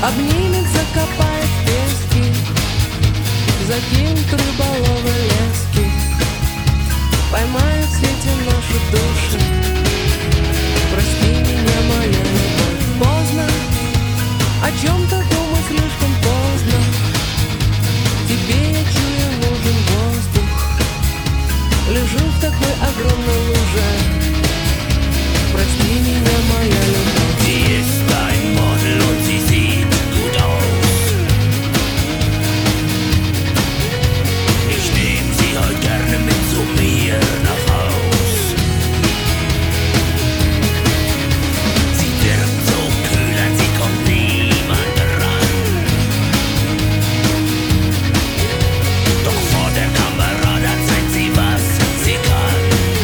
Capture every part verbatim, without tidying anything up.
обнимет, закопает в пески, закинет рыболовы лески, поймают в сети наши души. Прости меня, моя любовь. Поздно о чем-то думать, слишком поздно. Тебе, я чую, нужен воздух. Лежу в такой огромной луже. Прости меня, моя любовь. Sie ist ein Model und sie sieht gut aus. Ich nehm sie heute gerne mit zu mir nach Haus. Sie wirkt so kühl, an sie kommt niemand ran. Doch vor der Kamera, da zeigt sie, was sie kann.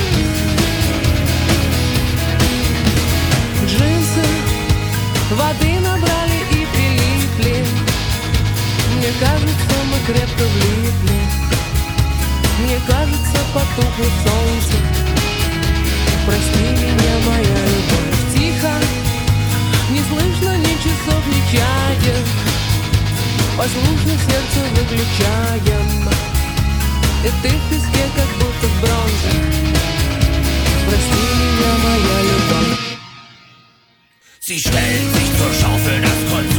Джинсы воды набрали и прилипли. Мне кажется, мы крепко влипли. Мне кажется, потухло солнце. Прости меня, моя любовь. Тихо, не слышно ни часов, ни чаев. Послушно сердце выключаем. И ты в песке, как будто в бронзе. Прости меня, моя любовь. Sie stellt sich zur Schau für das Konzert.